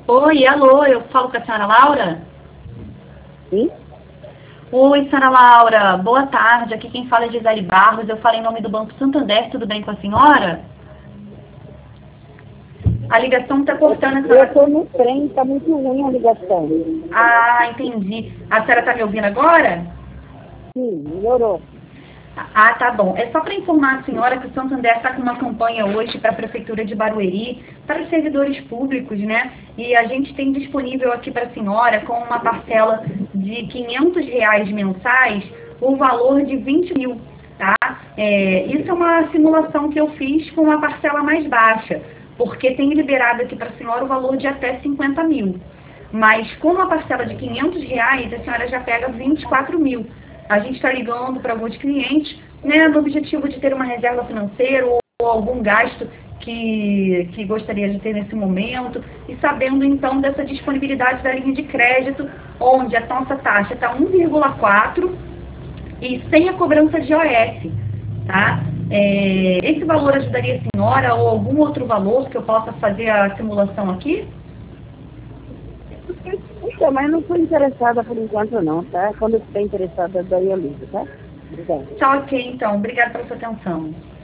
Oi, alô, eu falo com a senhora Laura? Sim? Oi, senhora Laura, boa tarde. Aqui quem fala é Gisele Barros. Eu falo em nome do Banco Santander, tudo bem com a senhora? A ligação está cortando a Eu senhora. estou no trem, está muito ruim a ligação. Ah, entendi. A senhora está me ouvindo agora? Sim, melhorou. Ah, tá bom. É só para informar a senhora que o Santander está com uma campanha hoje para a Prefeitura de Barueri, para os servidores públicos, né? E a gente tem disponível aqui para a senhora, com uma parcela de R$ 500 mensais, o valor de 20 mil, tá? Isso é uma simulação que eu fiz com uma parcela mais baixa, porque tem liberado aqui para a senhora o valor de até 50 mil. Mas com uma parcela de R$ 500, a senhora já pega 24 mil. A gente está ligando para alguns clientes, né, no objetivo de ter uma reserva financeira ou algum gasto que gostaria de ter nesse momento, e sabendo então dessa disponibilidade da linha de crédito, onde a nossa taxa está 1,4 e sem a cobrança de OS, tá? Esse valor ajudaria a senhora ou algum outro valor que eu possa fazer a simulação aqui? Então, mas não estou interessada por enquanto não, tá? Quando eu estiver interessada, daí eu ligo, tá? Obrigada. Tá ok, então. Obrigada pela sua atenção.